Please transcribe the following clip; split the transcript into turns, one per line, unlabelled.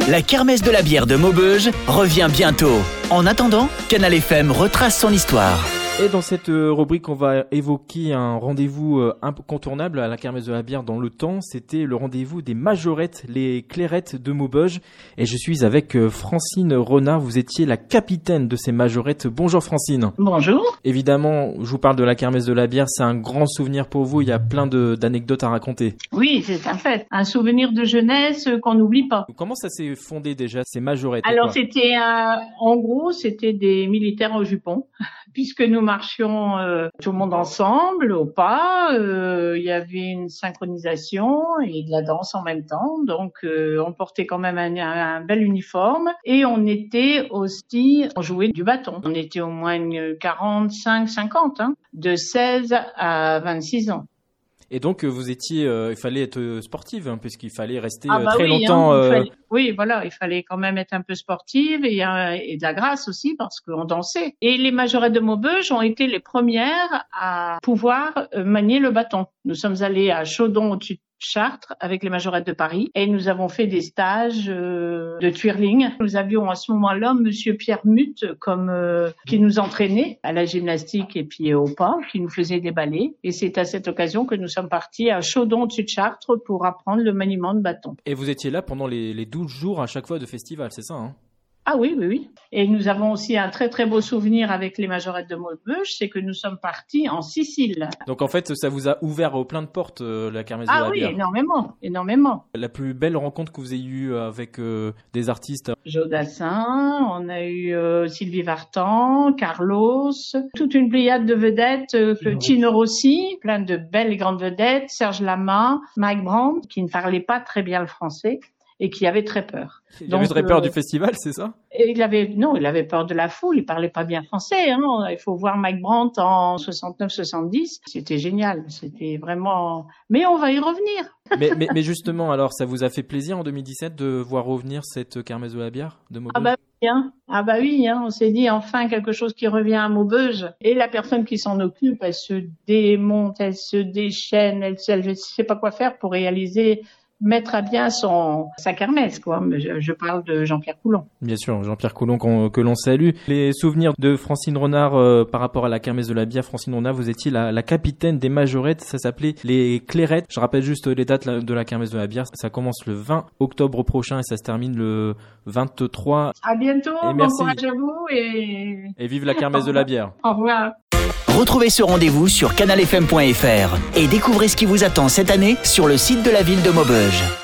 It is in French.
La kermesse de la bière de Maubeuge revient bientôt. En attendant, Canal FM retrace son histoire.
Et dans cette rubrique, on va évoquer un rendez-vous incontournable à la kermesse de la bière dans le temps. C'était le rendez-vous des majorettes, les clairettes de Maubeuge. Et je suis avec Francine Renard. Vous étiez la capitaine de ces majorettes. Bonjour Francine.
Bonjour.
Évidemment, je vous parle de la kermesse de la bière. C'est un grand souvenir pour vous. Il y a plein d'anecdotes à raconter.
Oui, c'est un fait. Un souvenir de jeunesse qu'on n'oublie pas.
Comment ça s'est fondé déjà, ces majorettes?
Alors c'était, en gros, c'était des militaires au jupon. Puisque nous marchions tout le monde ensemble au pas, il y avait une synchronisation et de la danse en même temps, donc on portait quand même un bel uniforme et on jouait du bâton. On était au moins 45-50, de 16 à 26 ans.
Et donc vous étiez, il fallait être sportive puisqu'il fallait rester
très
longtemps.
Oui, voilà, il fallait quand même être un peu sportive et de la grâce aussi parce qu'on dansait. Et les majorettes de Maubeuge ont été les premières à pouvoir manier le bâton. Nous sommes allés à Chaudon au-dessus de Chartres avec les majorettes de Paris et nous avons fait des stages de twirling. Nous avions à ce moment-là Monsieur Pierre Mutt qui nous entraînait à la gymnastique et puis au pas, qui nous faisait des ballets. Et c'est à cette occasion que nous sommes partis à Chaudon au-dessus de Chartres pour apprendre le maniement de bâton.
Et vous étiez là pendant les 12 jours à chaque fois de festival, c'est ça hein?
Ah oui. Et nous avons aussi un très très beau souvenir avec les majorettes de Maubeuge, c'est que nous sommes partis en Sicile.
Donc en fait, ça vous a ouvert plein de portes, la kermesse de la bière.
Ah oui, énormément.
La plus belle rencontre que vous ayez eue avec des artistes?
Jodassin, on a eu Sylvie Vartan, Carlos, toute une pléiade de vedettes, Tino Rossi, plein de belles et grandes vedettes, Serge Lama, Mike Brandt, qui ne parlait pas très bien le français et qui avait très peur.
Il avait très peur du festival, c'est ça?
Il avait peur de la foule, il parlait pas bien français, hein. Il faut voir Mike Brandt en 69-70. C'était génial, c'était vraiment, mais on va y revenir.
mais justement, alors, ça vous a fait plaisir en 2017 de voir revenir cette kermesse de la bière de Maubeuge?
Ah bah oui, on s'est dit enfin quelque chose qui revient à Maubeuge. Et la personne qui s'en occupe, elle se démonte, elle se déchaîne, elle ne sait pas quoi faire pour mettre à bien sa kermesse, quoi. Je parle de Jean-Pierre Coulon.
Bien sûr, Jean-Pierre Coulon que l'on salue. Les souvenirs de Francine Renard par rapport à la kermesse de la bière. Francine Renard, vous étiez la capitaine des majorettes. Ça s'appelait les clairettes. Je rappelle juste les dates de la kermesse de la bière. Ça commence le 20 octobre prochain et ça se termine le 23.
À bientôt.
Et merci.
Bon courage à vous et
vive la kermesse de la bière.
Au revoir.
Retrouvez ce rendez-vous sur canalfm.fr et découvrez ce qui vous attend cette année sur le site de la ville de Maubeuge.